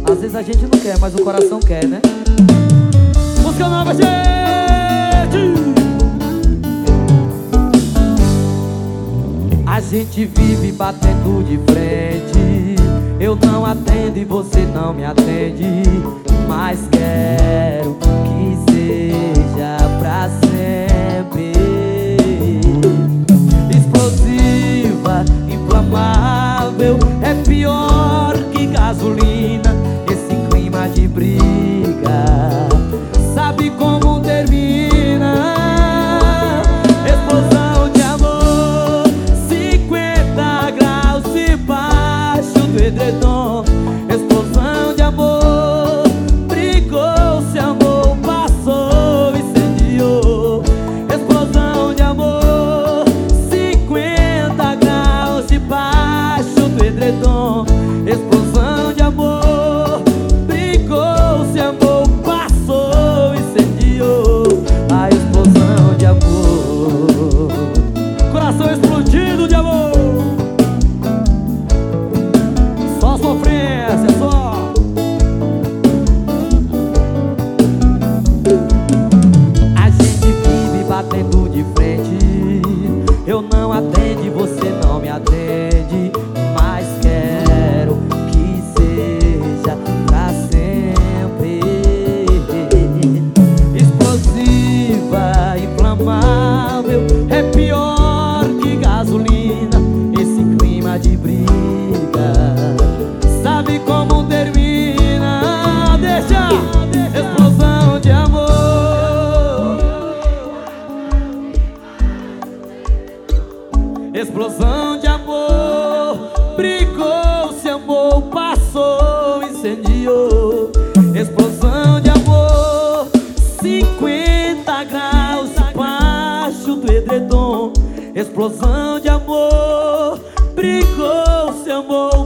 Às vezes a gente não quer, mas o coração quer, né? Música nova, gente! A gente vive batendo de frente. Eu não atendo e você não me atende, mas quero que seja pra sempre. Explosiva, inflamável, é pior que gasolina. Esse clima de briga, sabe como termina? Explosão de amor, 50 graus debaixo do edredom. Explosão de amor, brigou-se, amor, passou, incendiou. Explosão de amor, 50 graus debaixo do edredom. Explosão de amor, brigou-se, amor, passou, incendiou. A explosão de amor, coração explodido de amor. Só sofrência, só. A gente vive batendo de frente. Eu não atendo e você não me atende, mas quero que seja pra sempre. Explosiva, inflamável, é pior que gasolina. Esse clima de briga, sabe como termina? Deixa! Explosão de amor. Explosão de amor, brigou-se, amor, passou, incendiou. Explosão de amor, 50 graus debaixo do edredom. Explosão de amor, brigou-se, amor,